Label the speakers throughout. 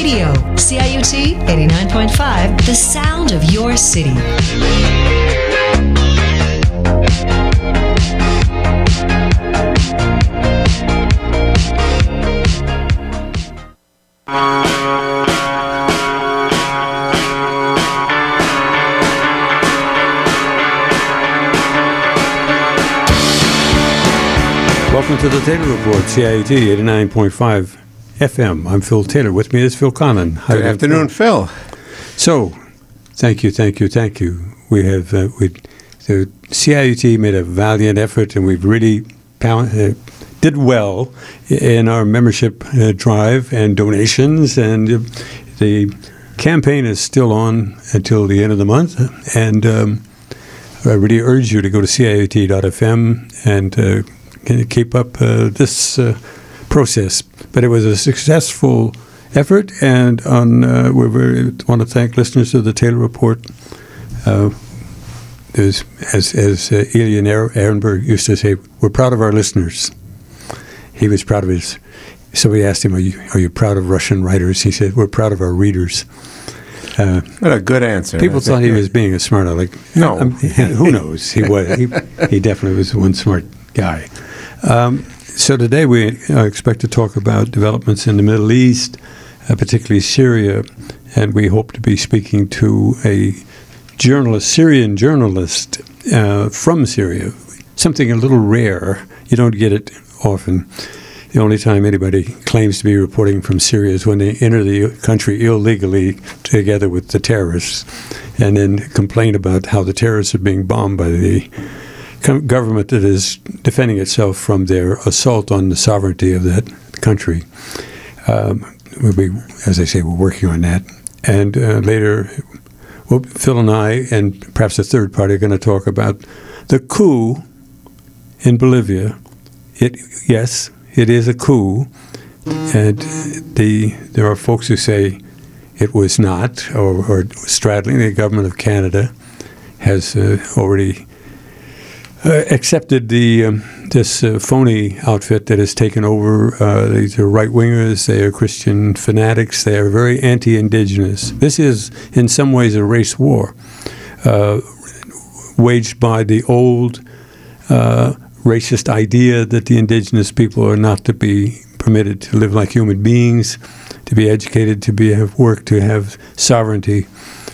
Speaker 1: Radio, CIUT 89.5, the sound of your city.
Speaker 2: Welcome to the Taylor Report, CIUT 89.5 FM. I'm Phil Taylor. With me is Phil Conlon.
Speaker 3: Good afternoon, Phil.
Speaker 2: So, thank you. We have the CIUT made a valiant effort, and we've really did well in our membership drive and donations, and the campaign is still on until the end of the month. And I really urge you to go to CIUT.fm and keep up this process. But it was a successful effort, and we want to thank listeners of the Taylor Report. As Elian Ehrenberg used to say, we're proud of our listeners. He was proud of his. Somebody asked him, are you proud of Russian writers? He said, we're proud of our readers.
Speaker 3: What a good answer.
Speaker 2: People thought he was being a smart aleck.
Speaker 3: No.
Speaker 2: Who knows? He was. He definitely was one smart guy. So today we expect to talk about developments in the Middle East, particularly Syria, and we hope to be speaking to a Syrian journalist from Syria, something a little rare. You don't get it often. The only time anybody claims to be reporting from Syria is when they enter the country illegally together with the terrorists and then complain about how the terrorists are being bombed by the government that is defending itself from their assault on the sovereignty of that country. As I say, we're working on that. And later, Phil and I, and perhaps a third party, are going to talk about the coup in Bolivia. Yes, it is a coup. And there are folks who say it was not, or straddling. The government of Canada has already accepted this phony outfit that has taken over. These are right-wingers. They are Christian fanatics. They are very anti-indigenous. This is, in some ways, a race war waged by the old racist idea that the indigenous people are not to be permitted to live like human beings, to be educated, to have work, to have sovereignty.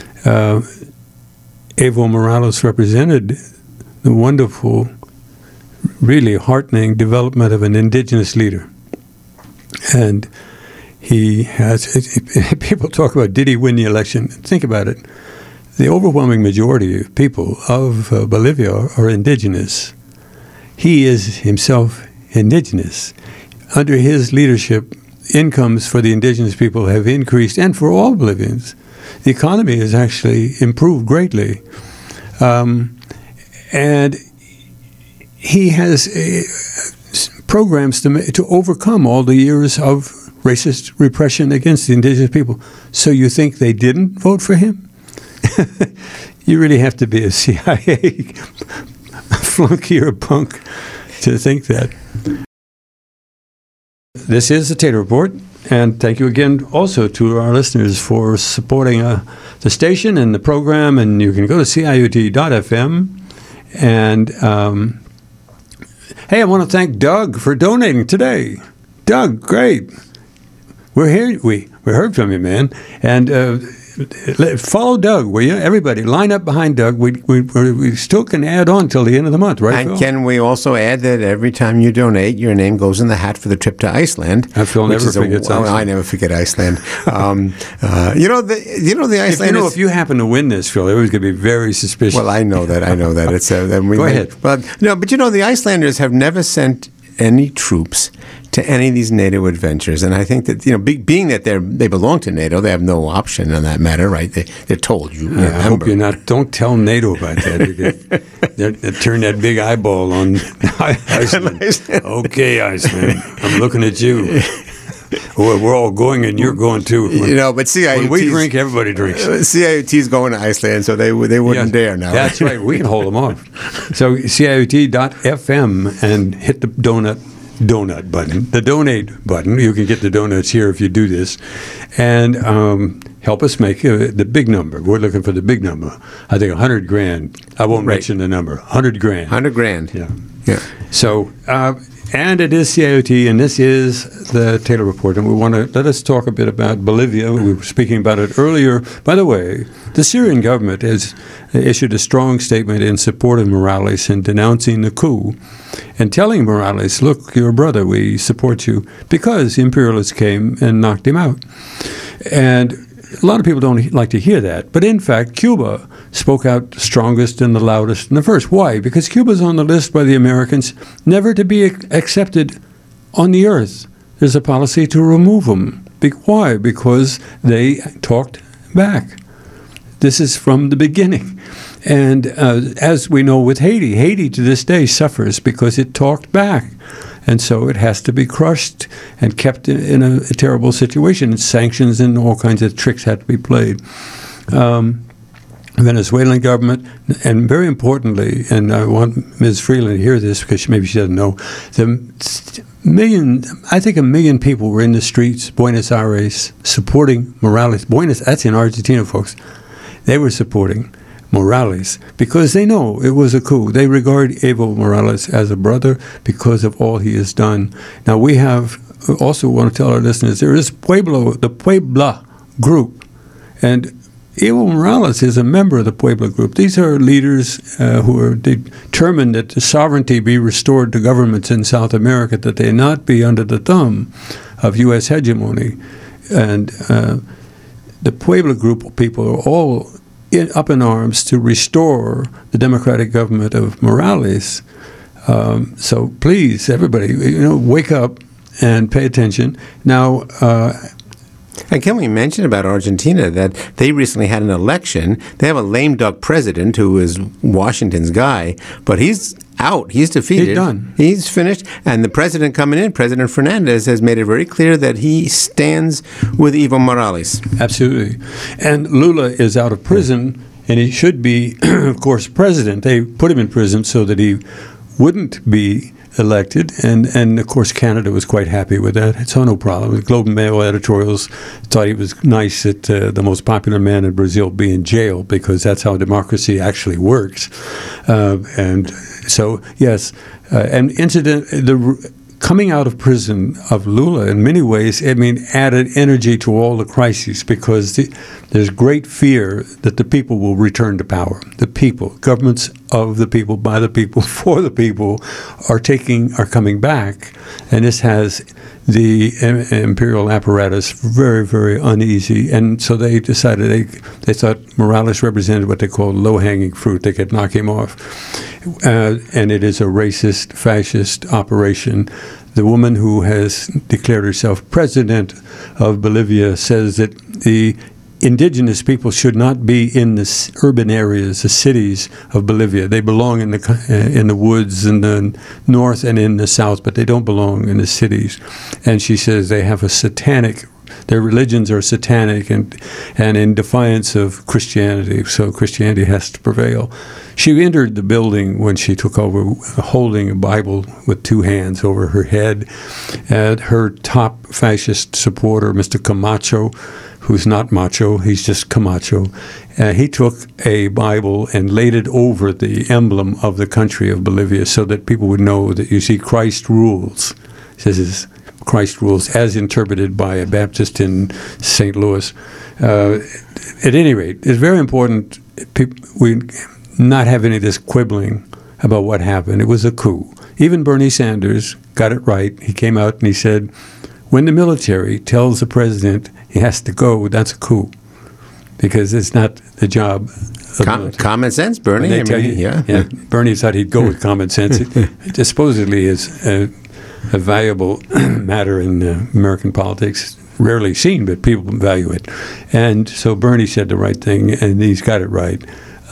Speaker 2: Evo Morales represented the wonderful, really heartening development of an indigenous leader. And he has, people talk about, did he win the election? Think about it. The overwhelming majority of people of Bolivia are indigenous. He is himself indigenous. Under his leadership, incomes for the indigenous people have increased, and for all Bolivians. The economy has actually improved greatly. And he has programs to overcome all the years of racist repression against the indigenous people. So you think they didn't vote for him? You really have to be a CIA flunky or a punk to think that. This is the Taylor Report, and thank you again also to our listeners for supporting the station and the program, and you can go to CIUT.fm. And, hey, I want to thank Doug for donating today. Doug, great. We're here. We heard from you, man. And follow Doug, will you? Everybody, line up behind Doug. We still can add on till the end of the month, right,
Speaker 3: And
Speaker 2: Phil?
Speaker 3: can we also add that every time you donate, your name goes in the hat for the trip to Iceland?
Speaker 2: Phil never forgets Iceland.
Speaker 3: I never forget Iceland. The Iceland.
Speaker 2: If you happen to win this, Phil, everyone's going to be very suspicious.
Speaker 3: Well, I know that. It's
Speaker 2: go ahead.
Speaker 3: But the Icelanders have never sent any troops to any of these NATO adventures, and I think that being that they belong to NATO, they have no option on that matter, right? They're told you.
Speaker 2: I hope you're not. Don't tell NATO about that. They turn that big eyeball on Iceland. Okay, Iceland, I'm looking at you. We're all going, and you're going too.
Speaker 3: But CIUT.
Speaker 2: When we drink, everybody drinks.
Speaker 3: CIUT's going to Iceland, so they wouldn't dare now.
Speaker 2: That's right. We can hold them off. So CIUT.fm and hit the donut donut button, the donate button. You can get the donuts here if you do this. And help us make the big number. We're looking for the big number. I think $100,000. I won't mention the number. $100,000.
Speaker 3: $100,000.
Speaker 2: Yeah. So, and it is CIOT, and this is the Taylor Report. And let us talk a bit about Bolivia. We were speaking about it earlier. By the way, the Syrian government has issued a strong statement in support of Morales and denouncing the coup and telling Morales, look, you're a brother, we support you, because the imperialists came and knocked him out. And a lot of people don't like to hear that. But in fact, Cuba spoke out strongest and the loudest and the first. Why? Because Cuba's on the list by the Americans never to be accepted on the earth. There's a policy to remove them. Why? Because they talked back. This is from the beginning. And as we know with Haiti, Haiti to this day suffers because it talked back. And so it has to be crushed and kept in a terrible situation. And sanctions and all kinds of tricks had to be played. Venezuelan government, and very importantly, and I want Ms. Freeland to hear this because maybe she doesn't know, I think a million people were in the streets, Buenos Aires, supporting Morales. That's in Argentina, folks. They were supporting Morales because they know it was a coup. They regard Evo Morales as a brother because of all he has done. Now we have also want to tell our listeners there is the Puebla group, and Evo Morales is a member of the Puebla group. These are leaders who are determined that the sovereignty be restored to governments in South America, that they not be under the thumb of U.S. hegemony. And the Puebla group of people are all up in arms to restore the democratic government of Morales. So please, everybody, wake up and pay attention. Now,
Speaker 3: and can we mention about Argentina that they recently had an election? They have a lame duck president who is Washington's guy, but he's out. He's defeated.
Speaker 2: He's done.
Speaker 3: He's finished. And the president coming in, President Fernandez, has made it very clear that he stands with Evo Morales.
Speaker 2: Absolutely. And Lula is out of prison, and he should be, of course, president. They put him in prison so that he wouldn't be elected, and of course Canada was quite happy with that. So no problem. The Globe and Mail editorials thought he was nice that the most popular man in Brazil be in jail, because that's how democracy actually works. And so yes, the coming out of prison of Lula in many ways, added energy to all the crises, because there's great fear that the people will return to power. The people, governments of the people, by the people, for the people, are coming back, and this has the imperial apparatus very, very uneasy. And so they decided they thought Morales represented what they call low-hanging fruit. They could knock him off. And it is a racist, fascist operation. The woman who has declared herself president of Bolivia says that the indigenous people should not be in the urban areas, the cities of Bolivia. They belong in the woods in the north and in the south, but they don't belong in the cities. And she says they have their religions are satanic and in defiance of Christianity, so Christianity has to prevail. She entered the building when she took over holding a Bible with two hands over her head. And her top fascist supporter, Mr. Camacho, who's not macho, he's just Camacho, he took a Bible and laid it over the emblem of the country of Bolivia so that people would know that, you see, Christ rules. This is Christ rules as interpreted by a Baptist in St. Louis. At any rate, it's very important we not have any of this quibbling about what happened. It was a coup. Even Bernie Sanders got it right. He came out and he said, when the military tells the president he has to go, that's a coup, because it's not the job of
Speaker 3: common sense, Bernie.
Speaker 2: Yeah, Bernie thought he'd go with common sense. It supposedly is a valuable matter in American politics, rarely seen, but people value it. And so Bernie said the right thing, and he's got it right.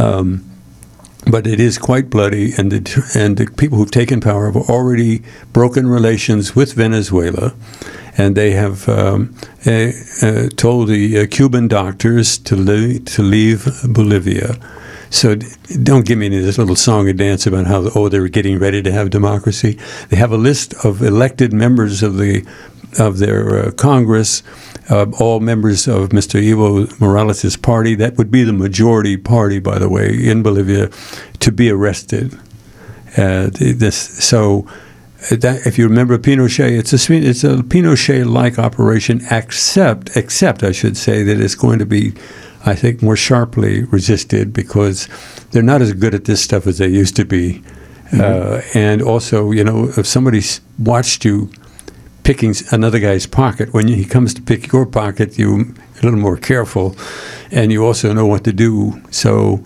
Speaker 2: But it is quite bloody, and the people who've taken power have already broken relations with Venezuela, and they have told the Cuban doctors to leave Bolivia. So don't give me this little song and dance about how, they're getting ready to have democracy. They have a list of elected members of their Congress, all members of Mr. Evo Morales' party. That would be the majority party, by the way, in Bolivia, to be arrested. If you remember Pinochet, it's a Pinochet-like operation, except I should say that it's going to be, I think, more sharply resisted because they're not as good at this stuff as they used to be. And also, if somebody's watched you picking another guy's pocket, when he comes to pick your pocket, you're a little more careful, and you also know what to do. So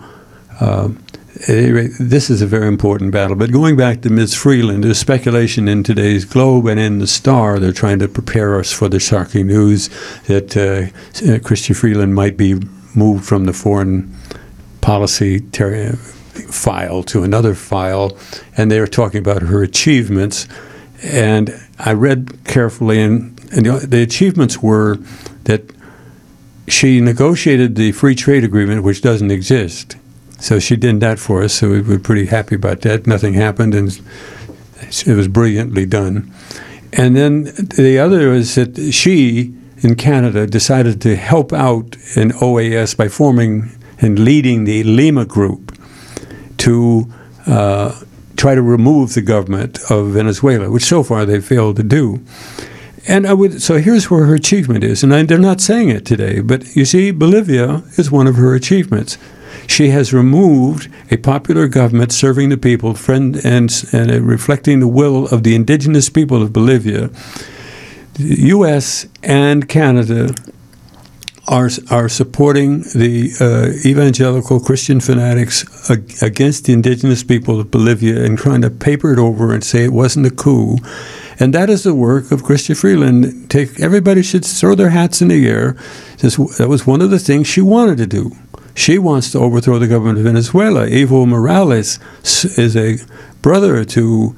Speaker 2: at any rate, this is a very important battle. But going back to Ms. Freeland, there's speculation in today's Globe and in the Star. They're trying to prepare us for the shocking news that Chrystia Freeland might be moved from the foreign policy file to another file, and they were talking about her achievements. And I read carefully, and the achievements were that she negotiated the free trade agreement, which doesn't exist. So she did that for us, so we were pretty happy about that. Nothing happened, and it was brilliantly done. And then the other is that she, in Canada, decided to help out in OAS by forming and leading the Lima Group to try to remove the government of Venezuela, which so far they failed to do. And so here's where her achievement is, and they're not saying it today, but you see, Bolivia is one of her achievements. She has removed a popular government serving the people, and reflecting the will of the indigenous people of Bolivia. The U.S. and Canada are supporting the evangelical Christian fanatics against the indigenous people of Bolivia and trying to paper it over and say it wasn't a coup. And that is the work of Chrystia Freeland. Everybody should throw their hats in the air. That was one of the things she wanted to do. She wants to overthrow the government of Venezuela. Evo Morales is a brother to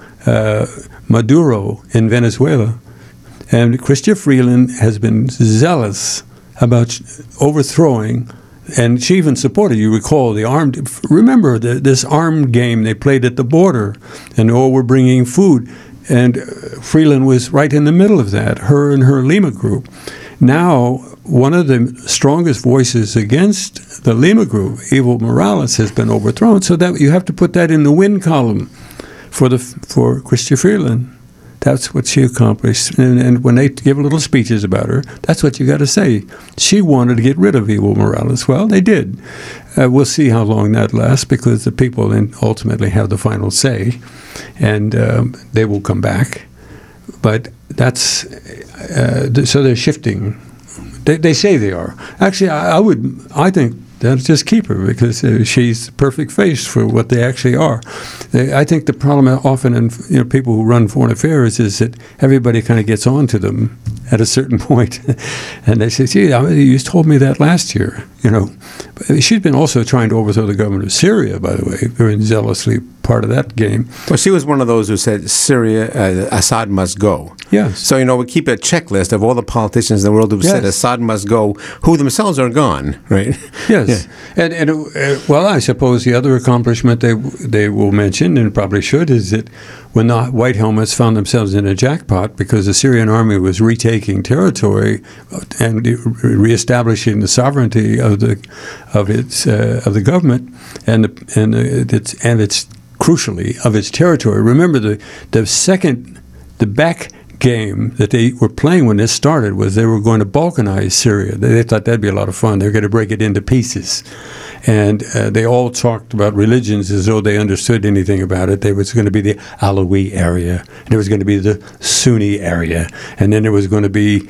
Speaker 2: Maduro in Venezuela. And Chrystia Freeland has been zealous about overthrowing, and she even supported, you recall, remember this armed game they played at the border, and we're bringing food. And Freeland was right in the middle of that, her and her Lima Group. Now, one of the strongest voices against the Lima Group, Evo Morales, has been overthrown. So that you have to put that in the win column for Chrystia Freeland. That's what she accomplished. And when they give little speeches about her, that's what you got to say. She wanted to get rid of Evo Morales. Well, they did. We'll see how long that lasts, because the people then ultimately have the final say, and they will come back. But that's so they're shifting. They say they are. Actually, I think they'll just keep her, because she's the perfect face for what they actually are. I think the problem often in people who run foreign affairs is that everybody kind of gets on to them at a certain point, and they say, "Gee, you told me that last year." But she's been also trying to overthrow the government of Syria, by the way, very zealously part of that game.
Speaker 3: Well, she was one of those who said Syria, Assad must go.
Speaker 2: Yes.
Speaker 3: So, we keep a checklist of all the politicians in the world who said Assad must go, who themselves are gone, right?
Speaker 2: Yes. Yeah. And I suppose the other accomplishment they will mention, and probably should, is that when the White Helmets found themselves in a jackpot because the Syrian army was retaking territory and reestablishing the sovereignty of the government and its crucially of its territory. Remember the back game that they were playing when this started was they were going to Balkanize Syria. They thought that'd be a lot of fun. They're going to break it into pieces. And they all talked about religions as though they understood anything about it. There was going to be the Alawi area, and there was going to be the Sunni area, and then there was going to be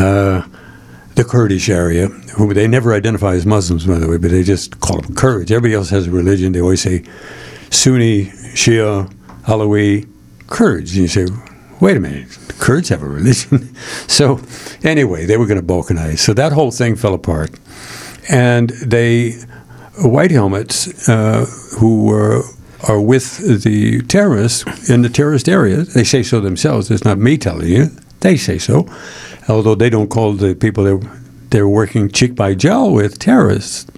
Speaker 2: the Kurdish area, who they never identify as Muslims, by the way, but they just call them Kurds. Everybody else has a religion. They always say Sunni, Shia, Alawi, Kurds. And you say, wait a minute, the Kurds have a religion? So anyway, they were going to Balkanize. So that whole thing fell apart. And White Helmets, who are with the terrorists in the terrorist area, they say so themselves. It's not me telling you. They say so. Although they don't call the people they're working cheek by jowl with terrorists.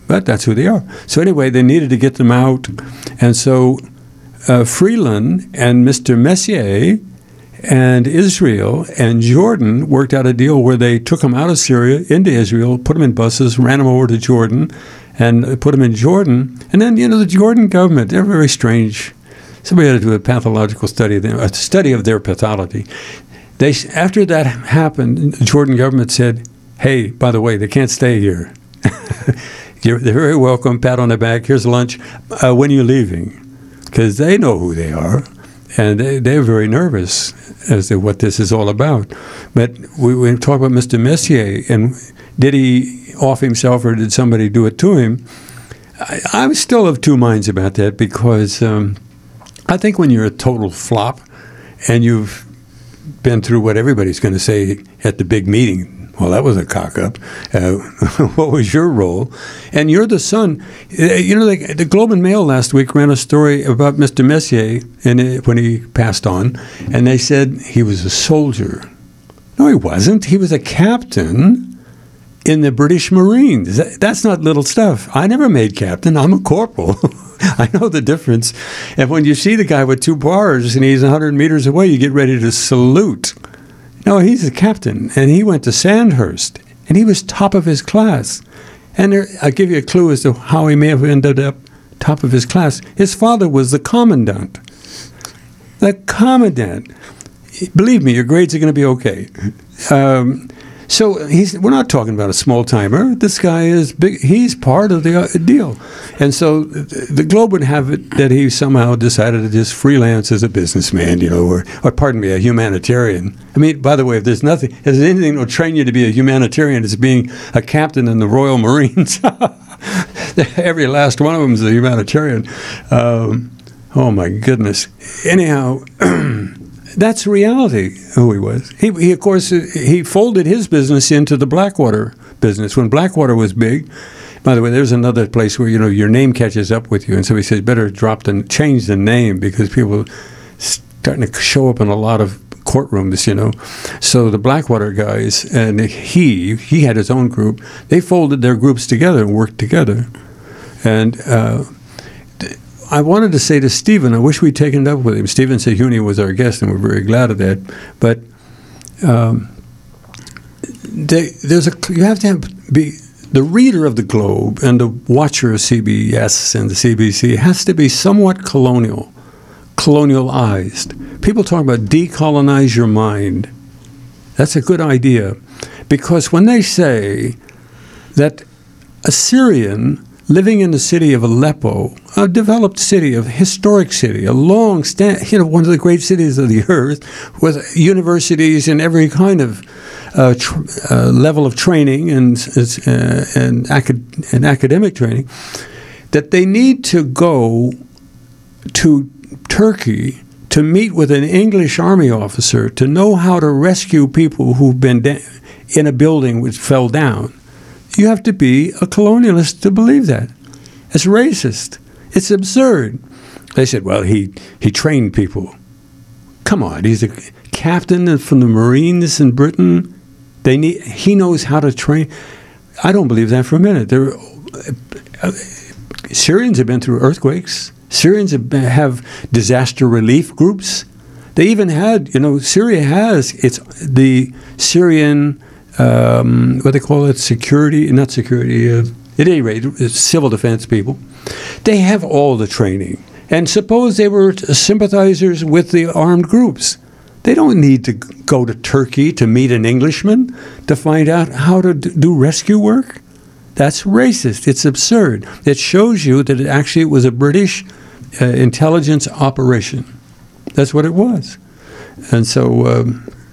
Speaker 2: but that's who they are. So anyway, they needed to get them out. And so Freeland and Mr. Messier and Israel and Jordan worked out a deal where they took them out of Syria into Israel, put them in buses, ran them over to Jordan, and put them in Jordan. And then, the Jordan government, they're very strange. Somebody had to do a pathological study of them, a study of their pathology. After that happened, the Jordan government said, hey, by the way, they can't stay here. They're very welcome, pat on the back, here's lunch. When are you leaving? Because they know who they are, and they're very nervous as to what this is all about. But we talk about Mr. Messier, and did he off himself or did somebody do it to him? I'm still of two minds about that, because I think when you're a total flop and you've been through what everybody's going to say at the big meeting, well, that was a cock-up. What was your role? And you're the son. The Globe and Mail last week ran a story about Mr. Messier when he passed on, and they said he was a soldier. No, he wasn't. He was a captain in the British Marines. That's not little stuff. I never made captain. I'm a corporal. I know the difference. And when you see the guy with 2 bars and he's 100 meters away, you get ready to salute. No, he's a captain, and he went to Sandhurst, and he was top of his class. And I'll give you a clue as to how he may have ended up top of his class. His father was the commandant. The commandant. Believe me, your grades are going to be okay. So we're not talking about a small-timer. This guy is big. He's part of the deal. And so the Globe would have it that he somehow decided to just freelance as a businessman, or pardon me, a humanitarian. I mean, by the way, if there's anything that will train you to be a humanitarian, it's being a captain in the Royal Marines. Every last one of them is a humanitarian. Oh, my goodness. Anyhow... That's reality, who he was. He, of course, he folded his business into the Blackwater business. When Blackwater was big, by the way, there's another place where, your name catches up with you. And so he says, better change the name, because people are starting to show up in a lot of courtrooms, So the Blackwater guys, and he had his own group. They folded their groups together and worked together. And... I wanted to say to Stephen, I wish we'd taken it up with him. Stephen Sehuni was our guest, and we're very glad of that. But you have to be the reader of the Globe and the watcher of CBS and the CBC has to be somewhat colonialized. People talk about decolonize your mind. That's a good idea, because when they say that a Syrian living in the city of Aleppo, a developed city, a historic city, one of the great cities of the earth, with universities and every kind of level of training and academic training, that they need to go to Turkey to meet with an English army officer to know how to rescue people who've been in a building which fell down. You have to be a colonialist to believe that. It's racist. It's absurd. They said, well, he trained people. Come on, he's a captain from the Marines in Britain. He knows how to train. I don't believe that for a minute. Syrians have been through earthquakes. Syrians have disaster relief groups. They even had, Syria has the Syrian... what they call it, at any rate, it's civil defense people. They have all the training. And suppose they were sympathizers with the armed groups. They don't need to go to Turkey to meet an Englishman to find out how to do rescue work. That's racist. It's absurd. It shows you that it was a British intelligence operation. That's what it was. And so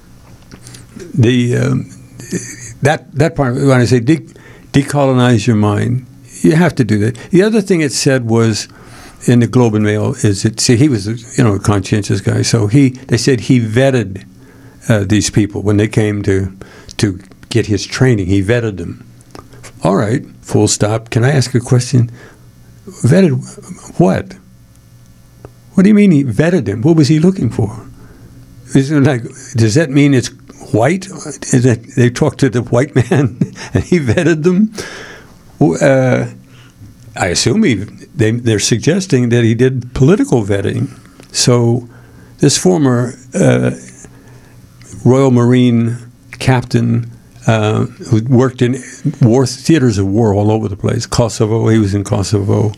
Speaker 2: that part, when I say decolonize your mind, you have to do that. The other thing it said was in the Globe and Mail is he was a conscientious guy, so they said he vetted these people when they came to get his training. He vetted them. All right, full stop. Can I ask a question? Vetted what? What do you mean he vetted him? What was he looking for? Does that mean it's white? They talked to the white man and he vetted them? I assume they're suggesting that he did political vetting. So this former Royal Marine captain who worked in theaters of war all over the place, Kosovo, he was in Kosovo.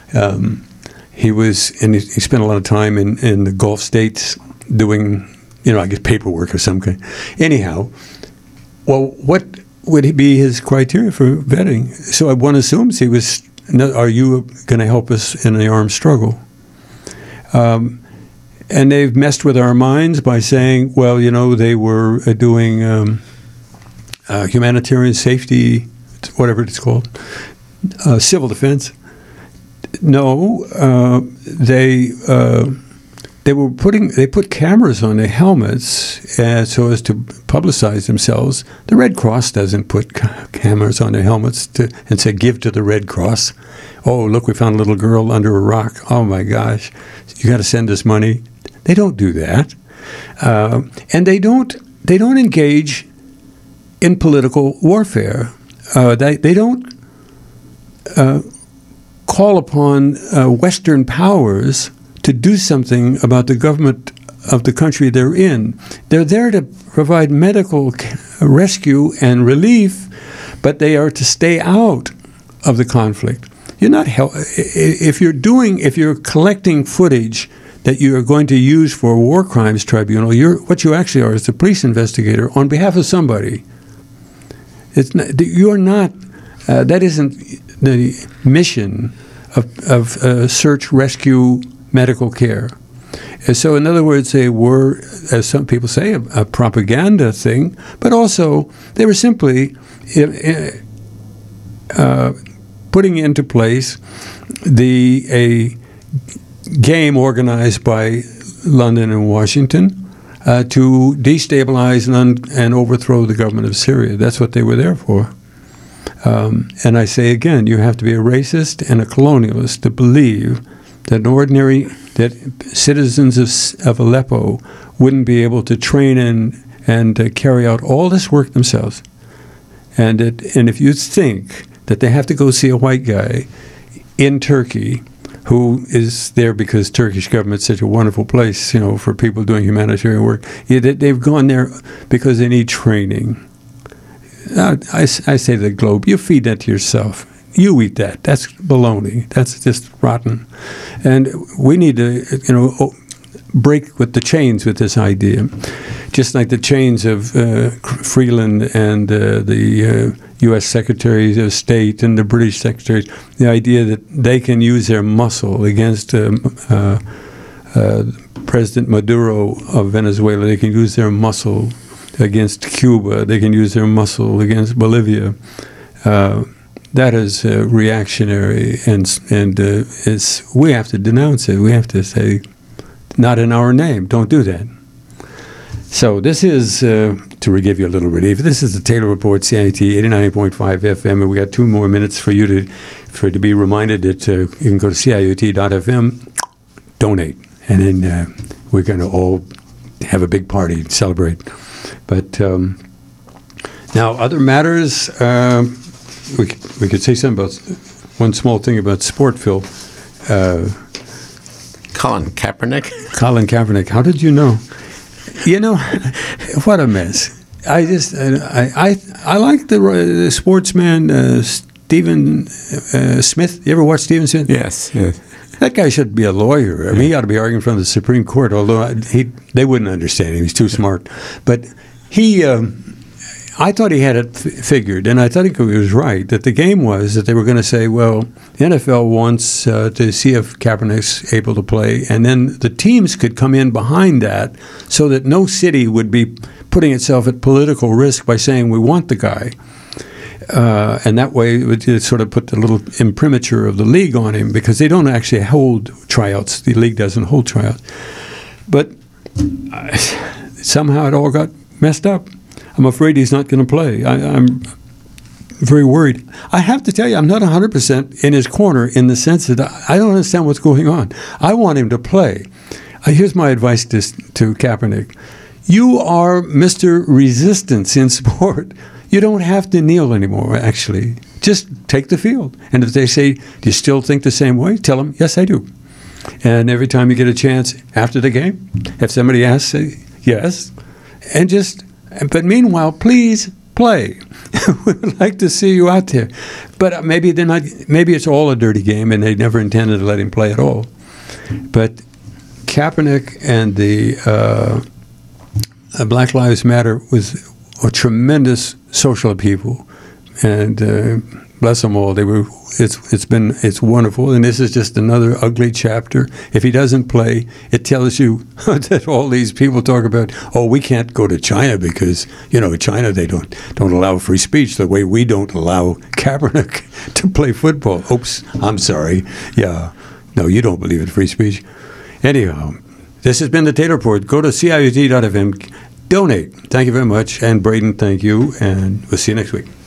Speaker 2: He spent a lot of time in the Gulf states doing, I guess paperwork or some kind. Anyhow, well, what would be his criteria for vetting? So one assumes he was, are you going to help us in the armed struggle? And they've messed with our minds by saying, well, they were doing humanitarian safety, whatever it's called, civil defense. No, they put cameras on their helmets so as to publicize themselves. The Red Cross doesn't put cameras on their helmets and say, give to the Red Cross. Oh, look, we found a little girl under a rock. Oh my gosh, you got to send us money. They don't do that, and they don't engage in political warfare. They don't call upon Western powers to do something about the government of the country they're in. They're there to provide medical rescue and relief, but they are to stay out of the conflict. You're not if you're collecting footage that you are going to use for a war crimes tribunal, what you actually are is a police investigator on behalf of somebody. You're not. That isn't the mission of search, rescue, medical care. And so, in other words, they were, as some people say, a propaganda thing, but also they were simply putting into place a game organized by London and Washington to destabilize and overthrow the government of Syria. That's what they were there for. And I say again, you have to be a racist and a colonialist to believe that citizens of Aleppo wouldn't be able to train and carry out all this work themselves. And if you think that they have to go see a white guy in Turkey who is there because Turkish government's such a wonderful place, for people doing humanitarian work, they've gone there because they need training. I say to the Globe, you feed that to yourself. You eat that. That's baloney. That's just rotten. And we need to, break with the chains with this idea, just like the chains of Freeland and the U.S. Secretaries of State and the British secretaries, the idea that they can use their muscle against President Maduro of Venezuela. They can use their muscle against Cuba. They can use their muscle against Bolivia. That is reactionary, and we have to denounce it. We have to say, not in our name. Don't do that. So this is, to give you a little relief, this is the Taylor Report, CIT 89.5 FM, and we got 2 more minutes for you to be reminded that you can go to CIUT.FM, donate, and then we're going to all have a big party and celebrate. But now, other matters, we could say something about one small thing about sport, Phil.
Speaker 3: Colin Kaepernick.
Speaker 2: Colin Kaepernick. How did you know? What a mess. I like the sportsman Stephen Smith. You ever watch Stephen Smith?
Speaker 3: Yes.
Speaker 2: That guy should be a lawyer. I mean, he ought to be arguing in front of the Supreme Court, although they wouldn't understand him. He's too smart. But I thought he had it figured, and I thought he was right, that the game was that they were going to say, well, the NFL wants to see if Kaepernick's able to play, and then the teams could come in behind that so that no city would be putting itself at political risk by saying, we want the guy. And that way it would sort of put the little imprimatur of the league on him, because they don't actually hold tryouts. The league doesn't hold tryouts. But somehow it all got messed up. I'm afraid he's not going to play. I'm very worried. I have to tell you, I'm not 100% in his corner in the sense that I don't understand what's going on. I want him to play. Here's my advice to Kaepernick. You are Mr. Resistance in sport. You don't have to kneel anymore, actually. just take the field. And if they say, do you still think the same way? Tell them, yes, I do. And every time you get a chance after the game, if somebody asks, say yes. And but meanwhile, please play. We would like to see you out there. But maybe they're not. Maybe it's all a dirty game, and they never intended to let him play at all. But Kaepernick and the Black Lives Matter was a tremendous social upheaval, and bless them all. It's wonderful, and this is just another ugly chapter. If he doesn't play, it tells you that all these people talk about, oh, we can't go to China because China, they don't allow free speech the way we don't allow Kaepernick to play football. Oops, I'm sorry. Yeah, no, you don't believe in free speech. Anyhow, this has been the Taylor Report. Go to CIUT.FM. Donate. Thank you very much. And Braden, thank you. And we'll see you next week.